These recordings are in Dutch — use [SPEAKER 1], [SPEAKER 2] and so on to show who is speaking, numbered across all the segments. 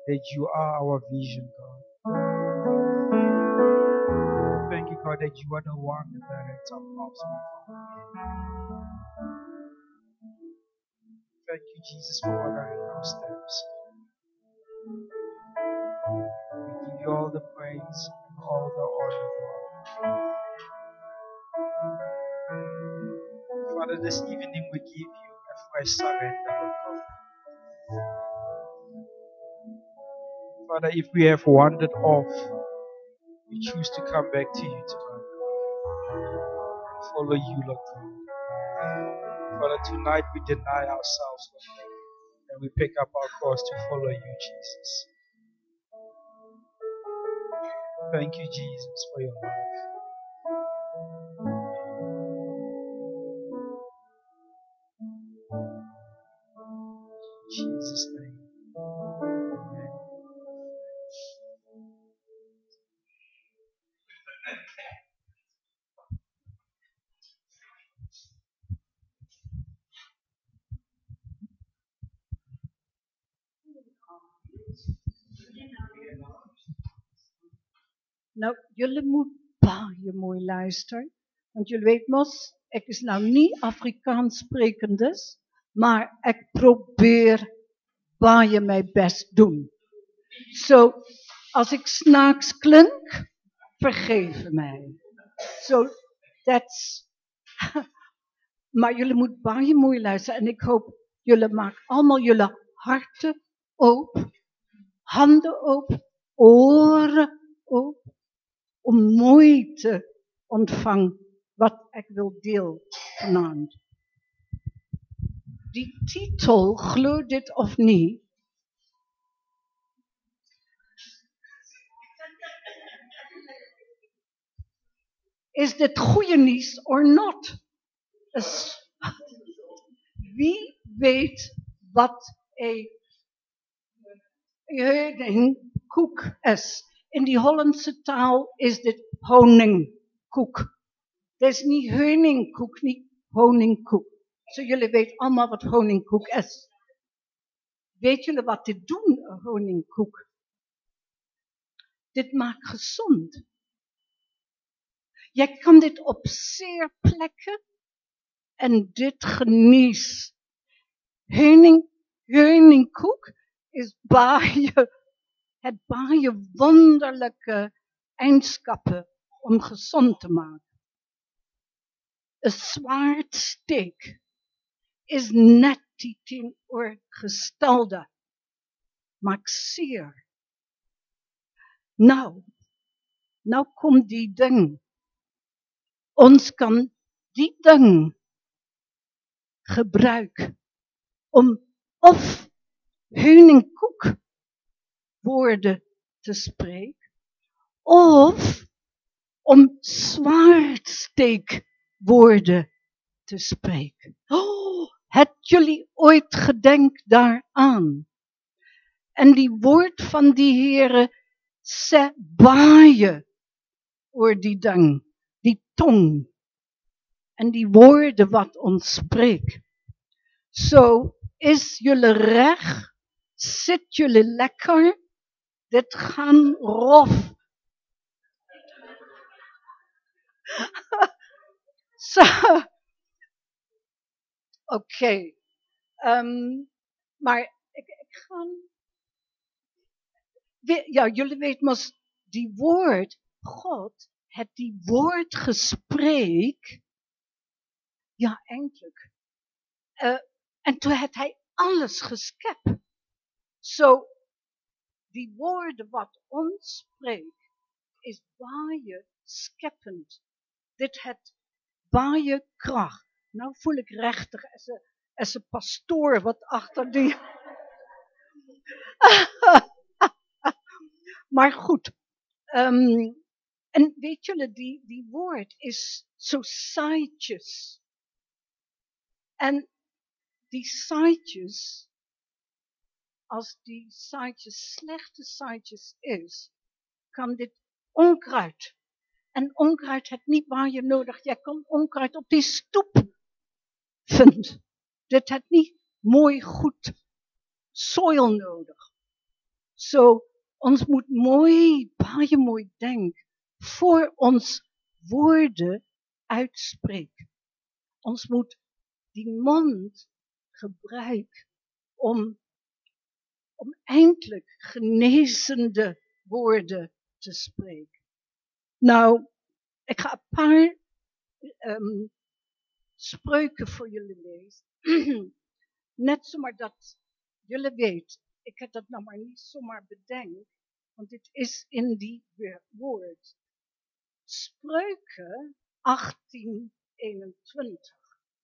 [SPEAKER 1] that you are our vision, God. Thank you, God, that you are the one that directs our paths. Thank you, Jesus, for ordering our steps. We give you all the praise and all the honor, God. Father, this evening we give you a fresh surrender, Lord God. Father, if we have wandered off, we choose to come back to you tonight, and follow you, Lord God. Father, tonight we deny ourselves, Lord God, and we pick up our cross to follow you, Jesus. Thank you, Jesus, for your love. In Jesus' name. Amen.
[SPEAKER 2] Nou, jullie moeten baie mooi luisteren. Want jullie weten mos, ik is nou niet Afrikaans sprekendes, maar ik probeer baie mijn best doen. So, als ik snaaks klink, vergeef mij. So, that's... Maar jullie moeten baie mooi luisteren. En ik hoop, jullie maken allemaal jullie harten open, handen open, oren open. Om mooi te ontvangen wat ik wil deel vanavond. Die titel, geloof dit of niet, is dit goede nieuws or not? Wie weet wat een honingkoek is? In die Hollandse taal is dit honingkoek. Dit is niet honingkoek, niet honingkoek. Zo jullie weten allemaal wat honingkoek is. Weet jullie wat dit doen, een honingkoek? Dit maakt gezond. Jij kan dit op zeer plekken en dit geniet. Honingkoek is het baie wonderlijke eigenschappen om gezond te maken. Een zwaardsteek is net die teenoorgestelde. Maakt zeer. Nou komt die ding. Ons kan die ding gebruiken om of honingkoek woorden te spreken, of om zwaardsteekwoorden te spreken. Oh, het jullie ooit gedenkt daaraan? En die woord van die Heere se baie oor die ding, die tong. En die woorden wat ons spreekt. Zo is jullie recht, zit jullie lekker, dit gaan rof. Zo. Oké. Maar ik ga... Ja, jullie weten maar, die woord, God, het die woord gesprek, ja, eindelijk. En toen had hij alles geschept. Zo, die woorden wat ons spreekt, is baie scheppend. Dit het baie kracht. Nou voel ik rechtig als een pastoor wat achter die... Maar goed. En weet jullie, die woord is zo saadjes. En die saadjes, als die saadjes slechte saadjes is, kan dit onkruid. En onkruid heeft niet waar je nodig. Jij kan onkruid op die stoep vinden. Dit heeft niet mooi goed soil nodig. So, ons moet baie mooi denken voor ons woorden uitspreken. Ons moet die mond gebruiken om eindelijk genezende woorden te spreken. Nou, ik ga een paar spreuken voor jullie lezen. Net zomaar dat jullie weten, ik heb dat nou maar niet zomaar bedenkt, want dit is in die woord. Spreuken 18:21.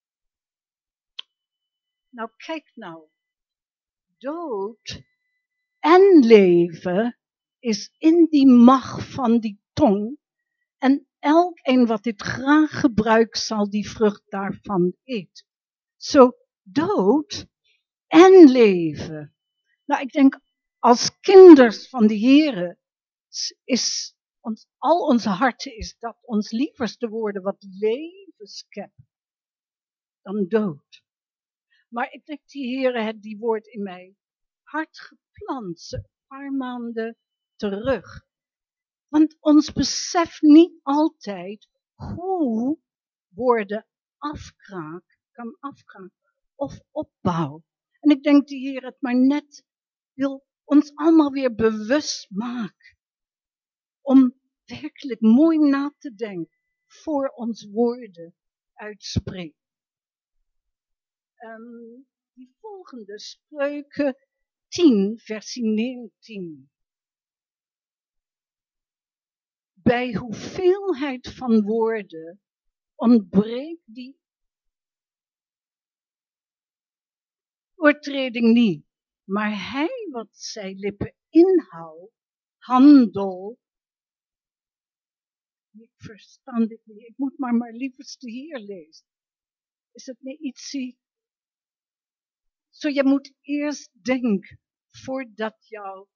[SPEAKER 2] Nou, kijk nou. Dood en leven is in die macht van die tong. En elkeen wat dit graag gebruikt, zal die vrucht daarvan eten. Zo, dood en leven. Nou, ik denk, als kinders van de Heere is al onze harten is dat ons lieverste woorden wat leven schept dan dood. Maar ik denk, die Heere heeft die woord in mij hart geplant, een paar maanden terug. Want ons beseft niet altijd hoe woorden kan afkraken of opbouwen. En ik denk, die Heer het maar net wil ons allemaal weer bewust maken. Om werkelijk mooi na te denken voor ons woorden uitspreken. Die volgende Spreuken 10, versie 19. Bij hoeveelheid van woorden ontbreekt die oortreding niet. Maar hij wat zijn lippen inhoudt, handel. Ik verstand dit niet. Ik moet maar lieverste hier lezen. Is het niet iets die... Zo, je moet eerst denken voordat jou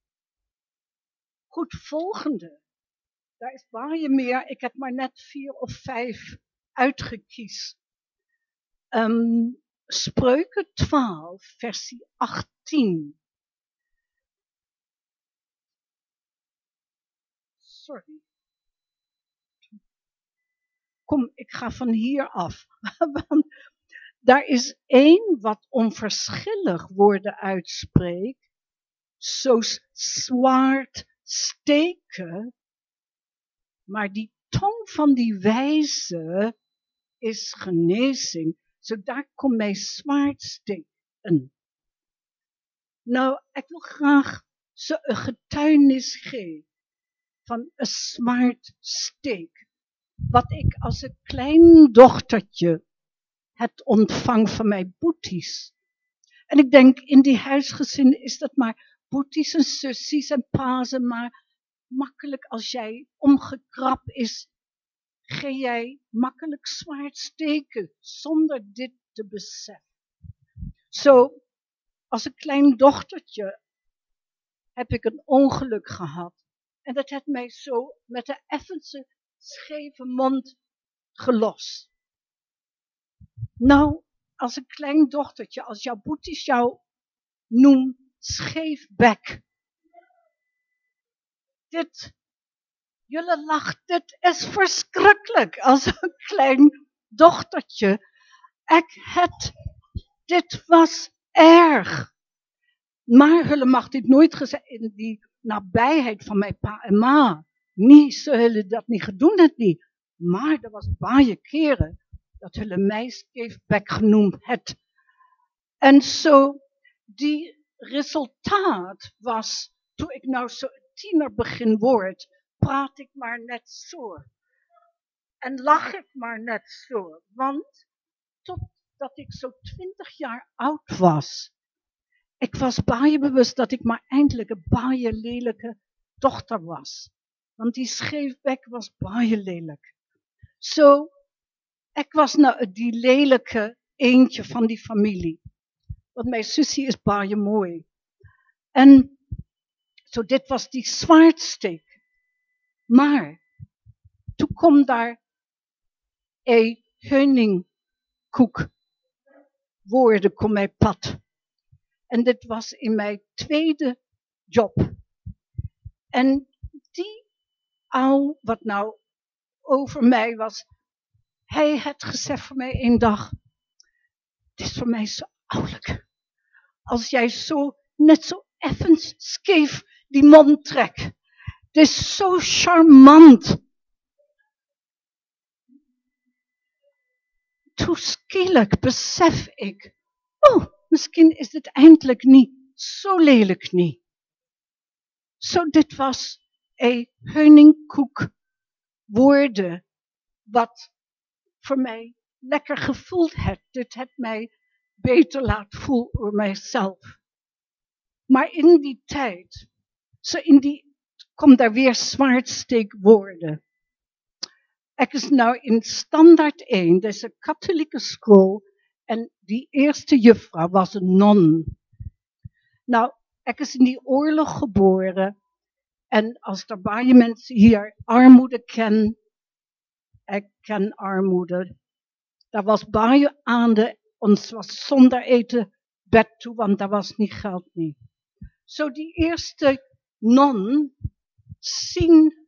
[SPEAKER 2] goed volgende. Daar is baie meer. Ik heb maar net 4 of 5 uitgekies. Spreuken 12, versie 18. Sorry. Kom, ik ga van hier af. Want daar is één wat onverschillig woorden uitspreekt. Zo zwaard steken. Maar die tong van die wijze is genezing. Zo daar komt mij zwaard steken. Nou, ik wil graag ze een getuigenis geven van een zwaard steek. Wat ik als een klein dochtertje het ontvang van mijn boeties. En ik denk, in die huisgezin is dat maar boeties en zussies en pazen, maar makkelijk als jij omgekrap is, ga jij makkelijk zwaard steken, zonder dit te beseffen. Zo, als een klein dochtertje heb ik een ongeluk gehad. En dat heeft mij zo met een effense scheve mond gelost. Nou, als een klein dochtertje, als jouw boeties jou noemt scheef bek. Jullie lacht, dit is verschrikkelijk. Als een klein dochtertje. Dit was erg. Maar jullie mag dit nooit gezegd in die nabijheid van mijn pa en ma. Niet, ze hebben dat niet gedaan, het niet. Maar er was baie keren dat jullie mij scheefbek genoemd het. En zo, die resultaat was, toen ik nou zo tiener begin word, praat ik maar net zo. En lach ik maar net zo. Want totdat ik zo 20 jaar oud was, ik was baie bewust dat ik maar eindelijk een baie lelijke dochter was. Want die scheefbek was baie lelijk. Zo, ik was nou die lelijke eentje van die familie. Want mijn zusje is baie mooi. En zo, dit was die zwaardsteek. Maar, toen kwam daar een honingkoek woorden kom mijn pad. En dit was in mijn tweede job. En die ouw, wat nou over mij was, hij had gezegd voor mij een dag, het is voor mij zo ouwelijk. Als jij zo, net zo even scheef die mond trekt. Het is zo charmant. Toen schielijk besef ik, oh, misschien is het eindelijk niet zo lelijk niet. Zo dit was een honingkoek woorden wat voor mij lekker gevoeld heeft. Dit heeft mij beter laten voelen over mijzelf. Maar in die tijd, komt daar weer zwaardsteekwoorden. Ik is nou in standaard 1, dat is een katholieke school, en die eerste juffrouw was een non. Nou, ik is in die oorlog geboren, en als er bij mensen hier armoede kennen, ik ken armoede, dat was bij aan ons was zonder eten bed toe, want daar was niet geld niet. Zo die eerste non zien,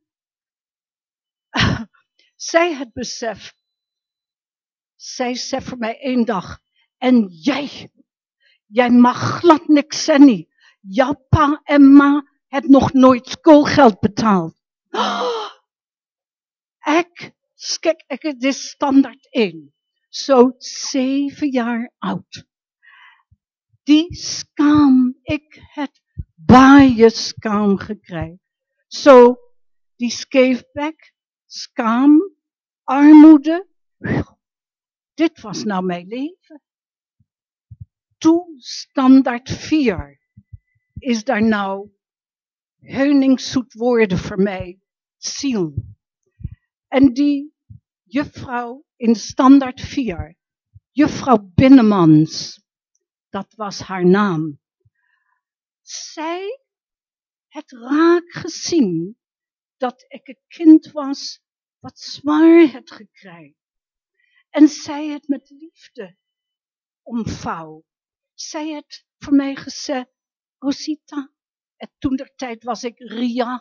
[SPEAKER 2] zij het besef, zij zei voor mij één dag, en jij mag glad niks zeggen. Jouw pa en ma het nog nooit schoolgeld betaald. Het is standaard 1. Zo 7 jaar oud. Die schaam, ik het baie schaam gekregen. Zo, die scheefbek, schaam, armoede. Dit was nou mijn leven. Toen standaard 4 is daar nou heuningszoet woorden voor mij, ziel. En die juffrouw in standaard 4, juffrouw Binnemans, dat was haar naam. Zij had raak gezien dat ik een kind was wat zwaar had gekregen. En zij het met liefde omvouw. Zij het voor mij gezegd, Rosita, en toen der tijd was ik Ria.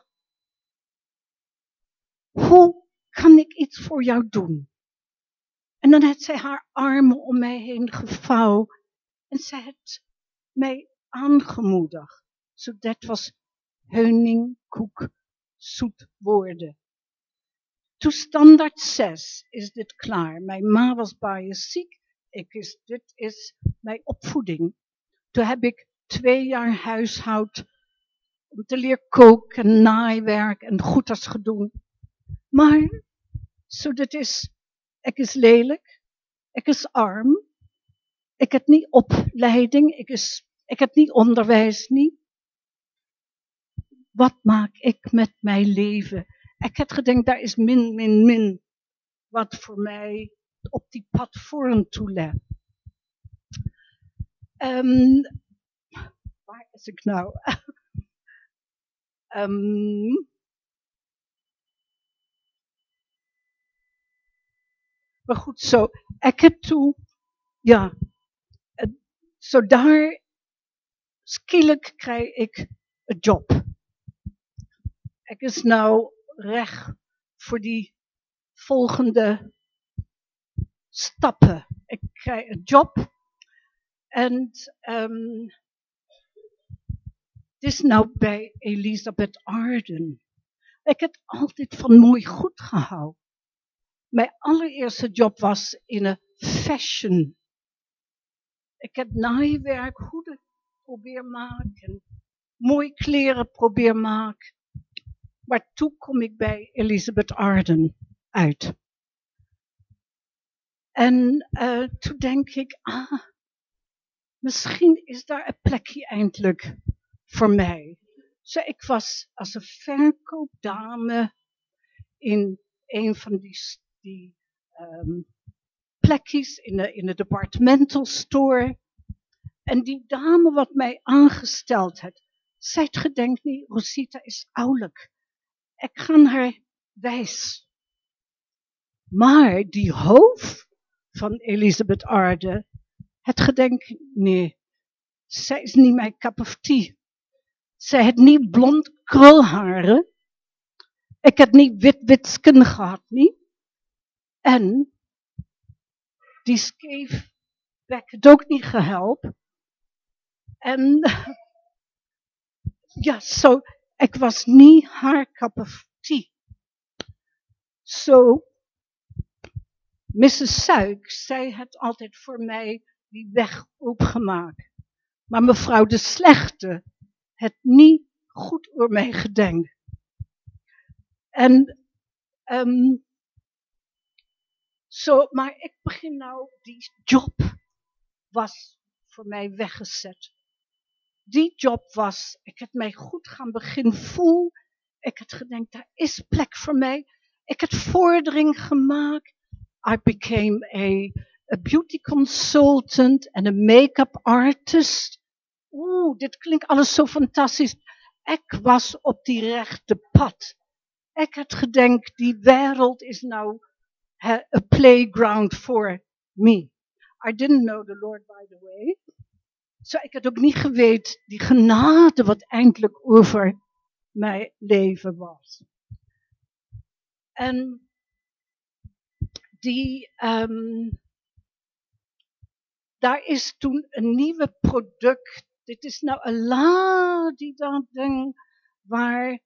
[SPEAKER 2] Hoe kan ik iets voor jou doen? En dan had zij haar armen om mij heen gevouwen. En zij had mij aangemoedigd. Zo dat was honingkoek, zoet woorden. Toen standaard 6 is dit klaar. Mijn ma was bij ziek. Dit is mijn opvoeding. Toen heb ik 2 jaar huishoud om te leren koken, naaiwerk en goeders gedaan. Maar, zo dit is, ik is lelijk, ik is arm, ik heb niet opleiding, ik heb niet onderwijs niet. Wat maak ik met mijn leven? Ik heb gedacht, daar is min, wat voor mij op die pad voren toe legt. Waar is ik nou? Maar goed, zo. Ik heb toen, ja, zo daar, schielijk krijg ik een job. Ik is nou recht voor die volgende stappen. Ik krijg een job. En het is nou bij Elisabeth Arden. Ik heb altijd van mooi goed gehouden. Mijn allereerste job was in een fashion. Ik heb naaiwerk, hoeden probeer maken. Mooi kleren probeer maken. Maar toen kom ik bij Elisabeth Arden uit. En toen denk ik, misschien is daar een plekje eindelijk voor mij. Zo, ik was als een verkoopdame in een van die plekjes in de departmental store. En die dame wat mij aangesteld had, zij had gedacht, nee, Rosita is ouderlijk. Ik ga haar wijs. Maar die hoofd van Elisabeth Arden had gedacht, nee, zij is niet mijn cup of tea. Zij had niet blond krulharen. Ik had niet wit skin gehad, niet. En die scheef bek had ook niet gehelpen. En ja, zo, ik was niet haar cup of tea. Zo, Mrs. Suik, zij had altijd voor mij die weg opgemaakt. Maar mevrouw de Slechte had niet goed over mij gedenkt. En maar ik begin nou, die job was voor mij weggezet. Die job was, ik had mij goed gaan beginnen voelen. Ik had gedacht, daar is plek voor mij. Ik had vordering gemaakt. I became a beauty consultant en een make-up artist. Dit klinkt alles zo fantastisch. Ik was op die rechte pad. Ik had gedacht, die wereld is nou a playground for me. I didn't know the Lord, by the way. Zo, ik had ook niet geweten die genade wat eindelijk over mijn leven was. En daar is toen een nieuwe product. Dit is nou een ding waar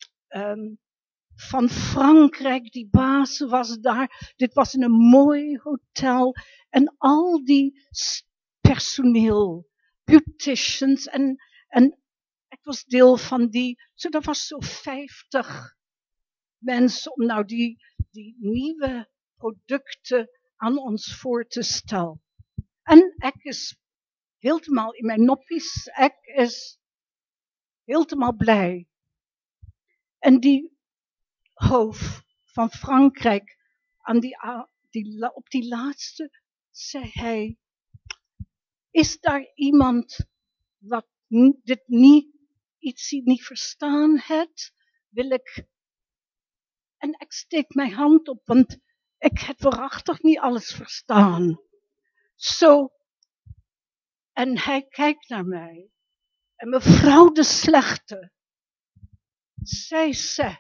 [SPEAKER 2] van Frankrijk, die baas was daar. Dit was in een mooi hotel. En al die personeel, beauticians en ik was deel van die. Zo, dat was zo 50 mensen om nou die nieuwe producten aan ons voor te stellen. En ik is helemaal in mijn noppies, ik is helemaal blij. En die hoofd van Frankrijk, op die laatste, zei hij, is daar iemand wat dit iets niet verstaan heeft? Wil ik... En ik steek mijn hand op, want ik heb waarachtig niet alles verstaan. Zo, en hij kijkt naar mij. En mevrouw de Slechte, zij zei,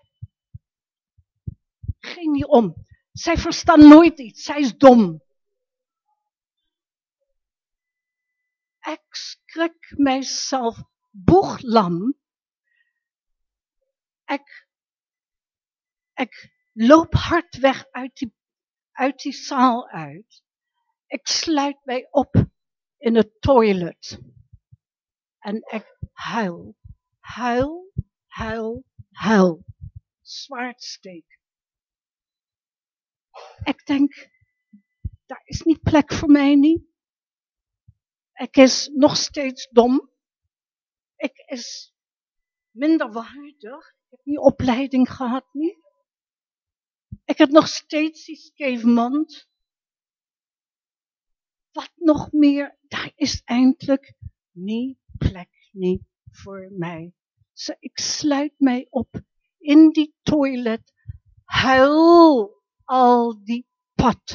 [SPEAKER 2] ging niet om. Zij verstaat nooit iets, zij is dom. Ik schrik mijzelf boeglam. Ik loop hard weg uit die zaal uit. Ik sluit mij op in het toilet. En ik huil. Zwaardsteek. Ik denk, daar is niet plek voor mij niet. Ik is nog steeds dom. Ik is minder waardig. Ik heb niet opleiding gehad niet. Ik heb nog steeds die scheef mond. Wat nog meer, daar is eindelijk niet plek niet voor mij. Dus ik sluit mij op in die toilet. Huil al die pad.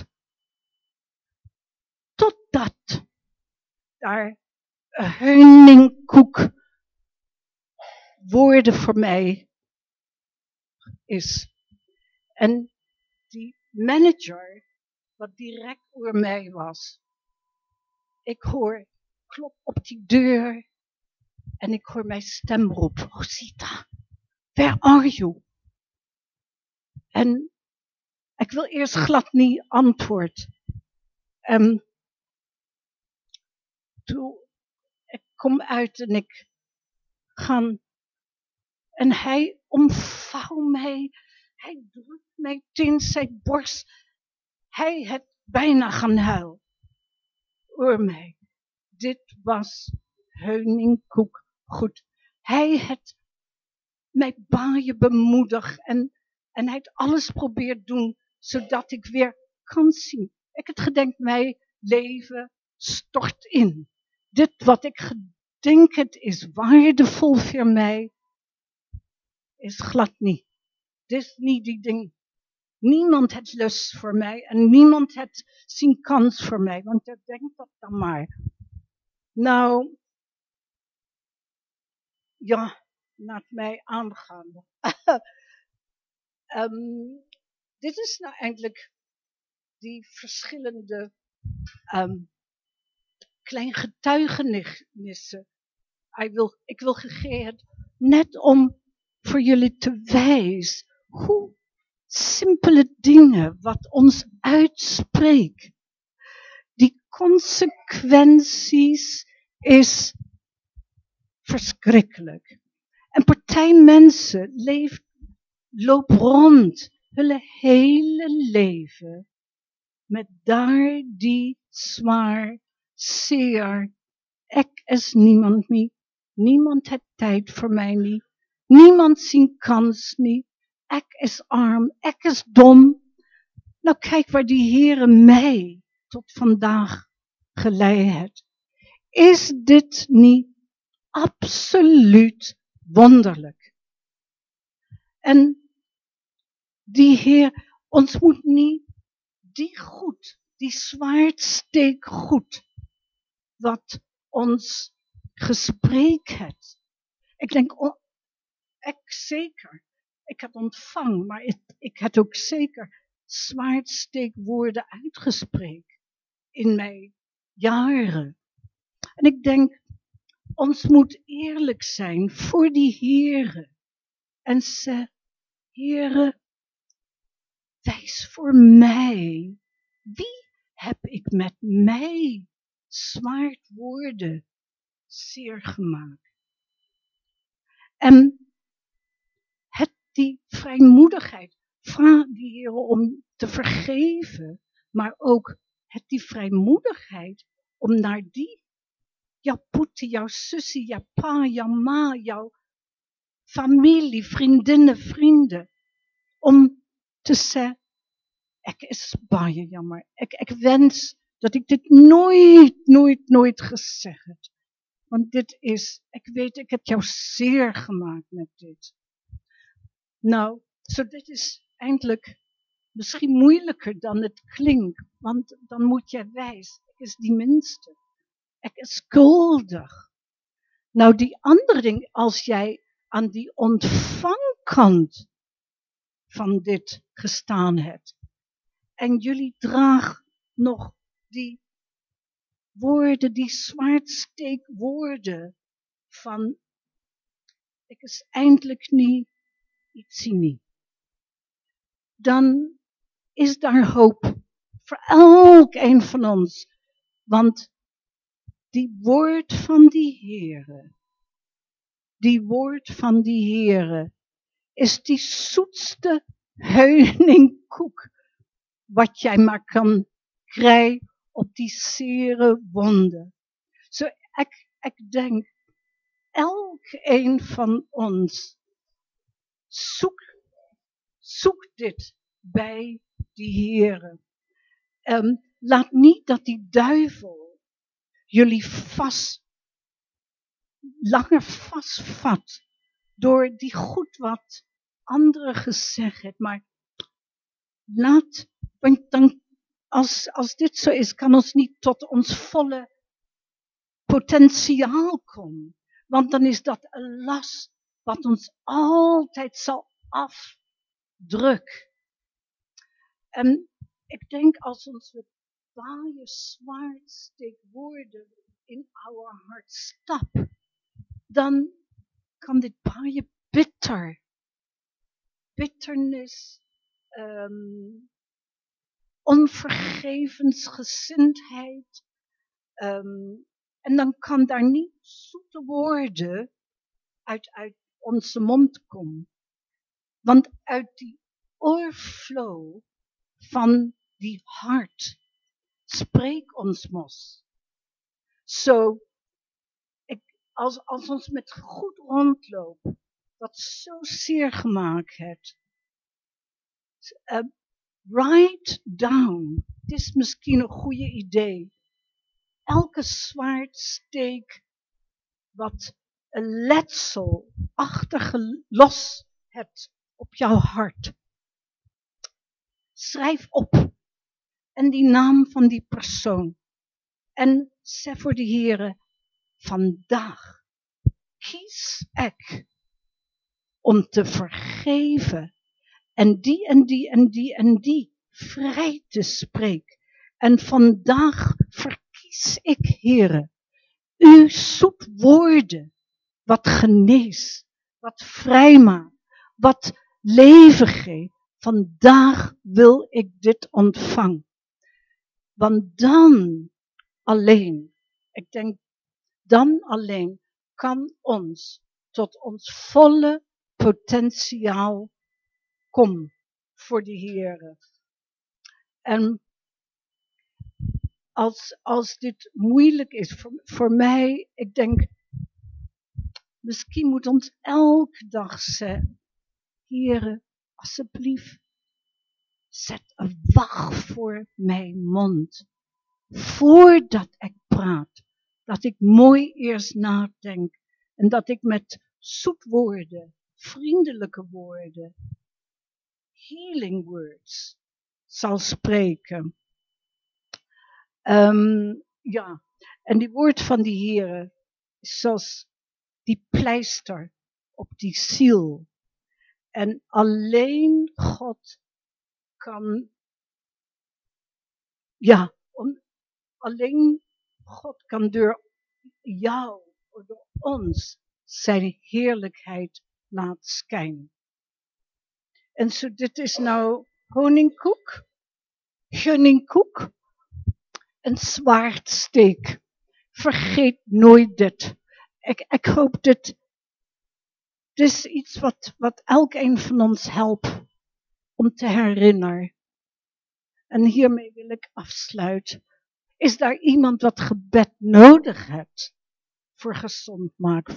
[SPEAKER 2] Totdat daar een honingkoek woorden voor mij is. En die manager, wat direct over mij was. Ik hoor klop op die deur. En ik hoor mijn stem roepen. Rosita, where are you? En ik wil eerst glad niet antwoord. Toen ik kom uit en ik ga. En hij omvouwt mij. Hij drukt mij tegen zijn borst. Hij heeft bijna gaan huilen. Oor mij. Dit was honingkoek goed. Hij heeft mij baaien bemoedigd. En hij heeft alles probeerd doen. Zodat ik weer kan zien. Ik heb gedacht, mijn leven stort in. Dit wat ik gedenk het is waardevol voor mij. Is glad niet. Dit is niet die ding. Niemand heeft lust voor mij. En niemand heeft zijn kans voor mij. Want ik denk dat dan maar. Nou. Ja. laat mij aangaan. Dit is nou eigenlijk die verschillende kleine getuigenissen. Ik wil gegeven net om voor jullie te wijzen hoe simpele dingen wat ons uitspreekt. Die consequenties is verschrikkelijk. En partij mensen loopt rond hun hele leven met daar die zwaar, zeer, ik is niemand niet, niemand heeft tijd voor mij niet, niemand ziet kans niet, ik is arm, ik is dom. Nou kijk waar die Heere mij tot vandaag geleid heeft. Is dit niet absoluut wonderlijk? En die Heer, ons moet niet die goed, die zwaardsteek goed, wat ons gesprek heeft. Ik denk, ik zeker, ik heb ontvangen, maar ik heb ook zeker zwaardsteekwoorden uitgesproken in mijn jaren. En ik denk, ons moet eerlijk zijn voor die Heere. En ze, Heere, wijs voor mij. Wie heb ik met mij zwaardwoorden zeer gemaakt? En het die vrijmoedigheid, vraag die Heere om te vergeven, maar ook het die vrijmoedigheid om naar die, jouw poete, jouw zusje, jouw pa, jouw ma, jouw familie, vriendinnen, vrienden, om te zeggen, ik is baie jammer, ik wens dat ik dit nooit gezegd heb. Want dit is, ik weet, ik heb jou zeer gemaakt met dit. Nou, dit is eindelijk misschien moeilijker dan het klinkt, want dan moet jij wijzen, ik is die minste. Ik is schuldig. Nou, die andere ding, als jij aan die ontvangkant van dit gestaan hebt, en jullie dragen nog die woorden, die zwaardsteekwoorden van, ik is eindelijk niet iets niet. Dan is daar hoop voor elk een van ons. Want die woord van die Heere, is die zoetste heuningkoek wat jij maar kan krijgen op die zere wonden. Ik denk, elk een van ons zoek dit bij die Heere. Laat niet dat die duivel jullie langer vastvat door die goed wat anderen gezegd hebben. Maar want dan, als dit zo is, kan ons niet tot ons volle potentiaal komen. Want dan is dat een last wat ons altijd zal afdrukken. En ik denk als ons met baie zwaardsteekwoorden in our hart stap, dan kan dit baie bitternis, onvergevensgezindheid, en dan kan daar niet zoete woorden uit onze mond komen. Want uit die overflow van die hart spreek ons mos. Als ons met goed rondlopen, dat zo zeer gemaakt heeft, write down, het is misschien een goede idee, elke zwaardsteek wat een letsel achtergelos hebt op jouw hart. Schrijf op en die naam van die persoon. En zeg voor de Heere, vandaag kies ik om te vergeven. En die en die en die en die vrij te spreken. En vandaag verkies ik, Heere, uw zoet woorden, wat geneest, wat vrijmaakt, wat leven geeft. Vandaag wil ik dit ontvangen. Want dan alleen, ik denk, dan alleen kan ons tot ons volle potentiaal komen voor de Heere. En als dit moeilijk is voor mij, ik denk, misschien moet ons elke dag zeggen, Heere, alsjeblieft, zet een wacht voor mijn mond. Voordat ik praat, dat ik mooi eerst nadenk en dat ik met zoet woorden, vriendelijke woorden, healing words zal spreken. Ja, en die woord van die Heere is zoals die pleister op die ziel. En alleen God kan, ja, alleen God kan door jou, door ons, zijn heerlijkheid laten schijnen. En zo, dit is nou honingkoek, en zwaardsteek. Vergeet nooit dit. Ik hoop dit is iets wat elkeen van ons helpt om te herinneren. En hiermee wil ik afsluiten. Is daar iemand wat gebed nodig heeft voor gezond maken?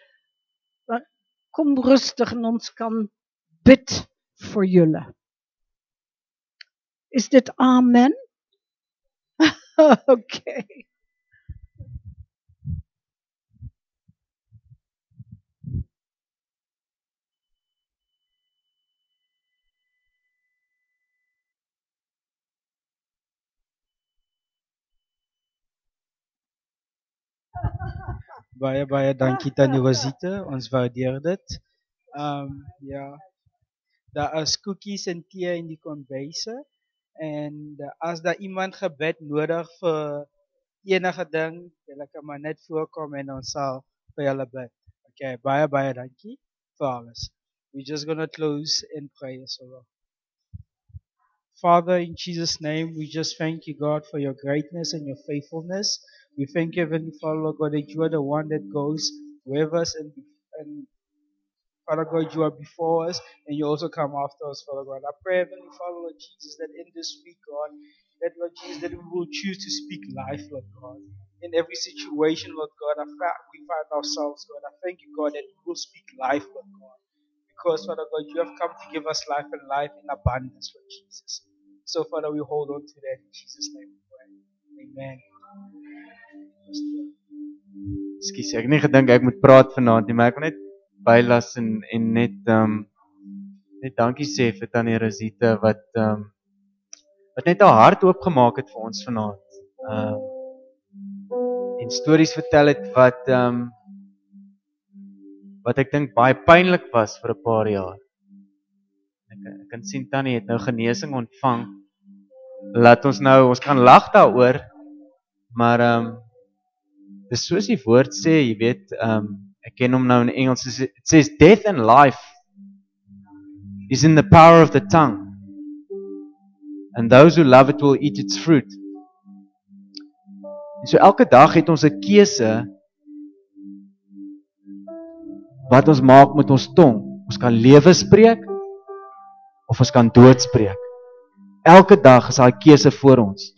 [SPEAKER 2] Kom rustig en ons kan bid voor jullie. Is dit amen? Oké.
[SPEAKER 1] Baie dankie Tannie Rosita, ons waardeer dit. Ja, daar is koekies en tee in die kombuise. En as daar iemand gebed nodig vir enige ding, julle kan maar net voorkom en ons sal vir julle bid. Okay, baie dankie vir alles. We're just gonna close in prayer. So, Father, in Jesus' name, we just thank you, God, for your greatness and your faithfulness. We thank you, Heavenly Father, Lord God, that you are the one that goes with us, and Father God, you are before us, and you also come after us, Father God. I pray, Heavenly Father, Lord Jesus, that in this week, God, that, Lord Jesus, that we will choose to speak life, Lord God. In every situation, Lord God, we find ourselves, God. I thank you, God, that we will speak life, Lord God. Because, Father God, you have come to give us life and life in abundance, Lord Jesus. So, Father, we hold on to that in Jesus' name we pray. Amen.
[SPEAKER 3] Ekskuus, ek het nie gedink ek moet praat vanaand nie, maar ek wil net bylas en net dankie sê vir Tannie Rosita wat net haar hart oopgemaak het vir ons vanaand. En stories vertel het wat ek dink baie pynlik was vir 'n paar jaar. Ek kan sien Tannie het nou genesing ontvang. Laat ons kan lag daaroor, maar dis soos die woord sê, jy weet, ek ken hom nou in Engels, it says death and life is in the power of the tongue, and those who love it will eat its fruit. En so elke dag het ons 'n keuse wat ons maak met ons tong. Ons kan lewe spreek of ons kan dood spreek. Elke dag is daai keuse voor ons.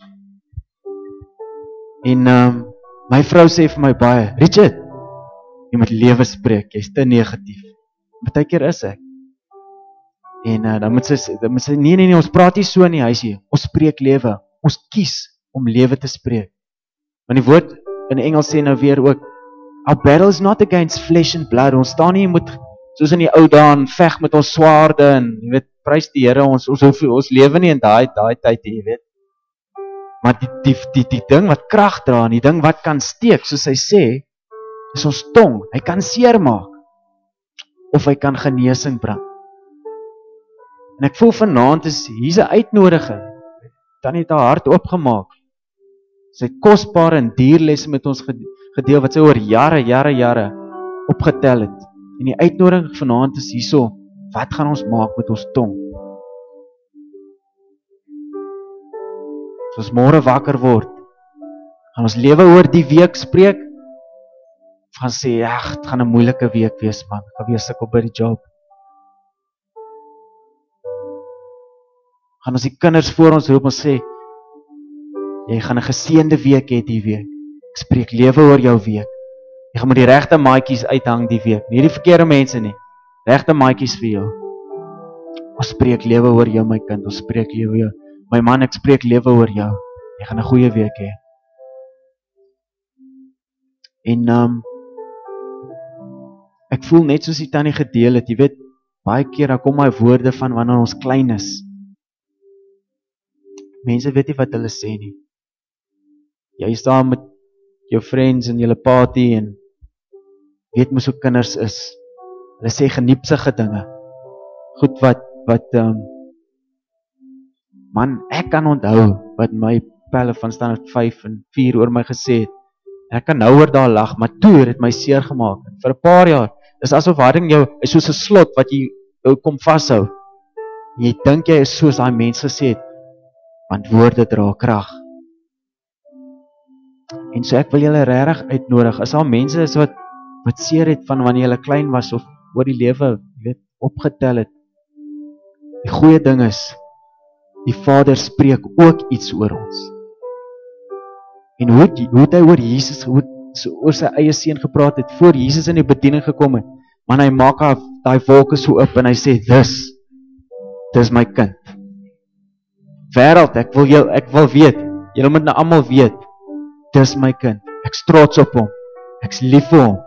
[SPEAKER 3] En my vrou sê vir my baie, Richard, jy moet lewe spreek, jy's te negatief. Partykeer is ek. En dan moet sy nee, ons praat nie so in die huisie. Ons spreek lewe. Ons kies om lewe te spreek. Want die woord in Engels sê nou weer ook, our battle is not against flesh and blood. Ons staan nie moet, soos in die ou dae, veg met ons swaarde en jy weet, prys die Here, ons lewe nie in daai tyd, jy weet. Maar die ding wat krag dra, en die ding wat kan steek, soos hy sê, is ons tong. Hy kan seer maak. of hy kan genesing bring. En ek voel vanaand hier's 'n uitnodiging. Tannie het haar hart oopgemaak. Sy het kosbare en dierlesse met ons gedeel wat sy oor jare opgetel het. En die uitnodiging vanaand is hierso, wat gaan ons maak met ons tong? As ons môre wakker word, gaan ons lewe oor die week spreek, of gaan sê, dit gaan 'n moeilike week wees man, gaan weer sukkel by die job. Gaan ons die kinders voor ons roep en sê, jy gaan 'n geseënde week hê die week. Ek spreek lewe oor jou week. Jy gaan met die regte maatjies uithang die week. Nie die verkeerde mense nie. Regte maatjies vir jou. Ons spreek lewe oor jou my kind. Ons spreek lewe oor jou. My man, ek spreek lewe oor jou. Jy gaan 'n goeie week hê. En ek voel net soos die tannie gedeel het. Jy weet, baie keer dan kom my woorde van wanneer ons klein is. Mense weet nie wat hulle sê nie. Jy is daar met jou friends en julle party en weet mos hoe kinders is. Hulle sê geniepsige dinge. Goed wat man, ek kan onthou wat my pelle van standaard 5 en 4 oor my gesê het. Ek kan nou oor daar lag, maar toe het my seer gemaak. Vir 'n paar jaar, dis asof harding jou is soos 'n slot wat jy kom vashou. Jy dink jy is soos daai mense gesê het, want woorde dra krag. En so ek wil julle regtig uitnodig, as al mense is wat seer het van wanneer julle klein was of oor die lewe, jy weet, opgetel het. Die goeie ding is, die Vader spreek ook iets oor ons. En hoe het hy oor Jesus, oor sy eie seun gepraat het, voor Jesus in die bediening gekom het, maar hy maak daai wolke so op en hy sê, dis my kind. Wêreld, ek wil weet, julle moet nou almal weet, dis my kind, ek's trots op hom, ek's lief vir hom.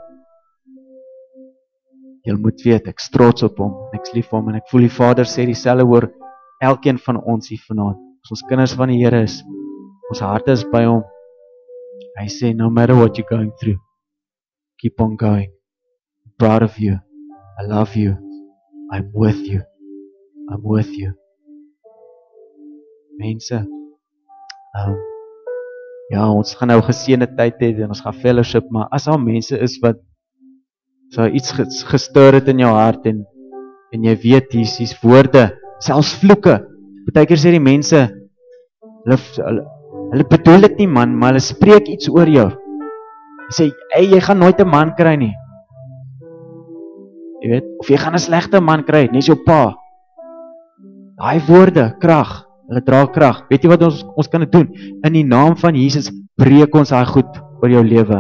[SPEAKER 3] Julle moet weet, ek's trots op hom, ek's lief vir hom, en ek voel die Vader sê dieselfde oor elkeen van ons hier vanaand. As ons kinders van die Here is, ons harte is by hom. Hy sê, no matter what you're going through, keep on going. I'm proud of you. I love you. I'm with you. I'm with you. Mense, ons gaan nou geseënde tyd hê en ons gaan fellowship, maar as al mense is wat so iets gestuur het in jou hart en jy weet, hier's woorde, selfs vloeke. Partykeer sê die mense, hulle bedoel dit nie man, maar hulle spreek iets oor jou. Hy sê, jy gaan nooit 'n man kry nie. Jy weet, of jy gaan 'n slegte man kry, net jou pa. Daai woorde, krag, hulle dra krag. Weet jy wat ons kan doen? In die naam van Jesus breek ons daai goed oor jou lewe.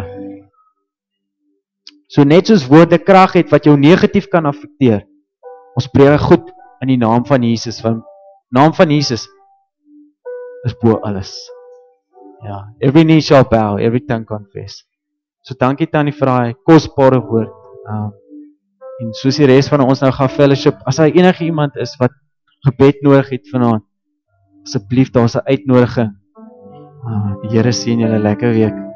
[SPEAKER 3] So net soos woorde krag het wat jou negatief kan affekteer. Ons breek goed in die naam van Jesus, want naam van Jesus is bo alles. Ja, every knee shall bow, every tongue confess. So dankie tannie vir daai kosbare woord. En soos die res van ons nou gaan fellowship, as daar enige iemand is wat gebed nodig het vanaand, asseblief daar's 'n uitnodiging. Die Here seën julle lekker week.